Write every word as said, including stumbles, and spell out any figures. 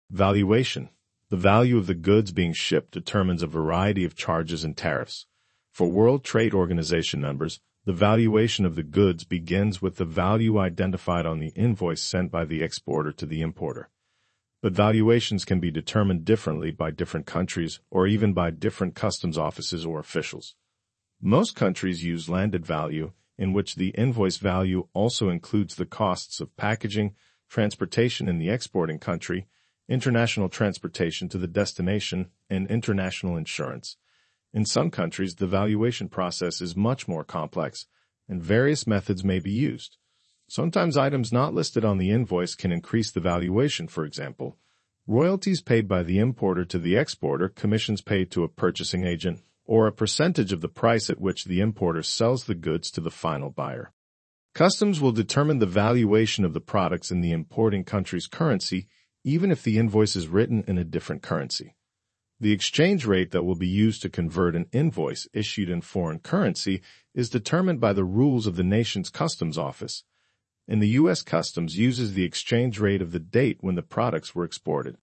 Valuation. The value of the goods being shipped determines a variety of charges and tariffs. For World Trade Organization members, the valuation of the goods begins with the value identified on the invoice sent by the exporter to the importer. But valuations can be determined differently by different countries or even by different customs offices or officials. Most countries use landed value, in which the invoice value also includes the costs of packaging, transportation in the exporting country, international transportation to the destination, and international insurance. In some countries, the valuation process is much more complex, and various methods may be used. Sometimes items not listed on the invoice can increase the valuation. For example, royalties paid by the importer to the exporter, commissions paid to a purchasing agent, or a percentage of the price at which the importer sells the goods to the final buyer. Customs will determine the valuation of the products in the importing country's currency, even if the invoice is written in a different currency. The exchange rate that will be used to convert an invoice issued in foreign currency is determined by the rules of the nation's customs office. In the U S Customs uses the exchange rate of the date when the products were exported.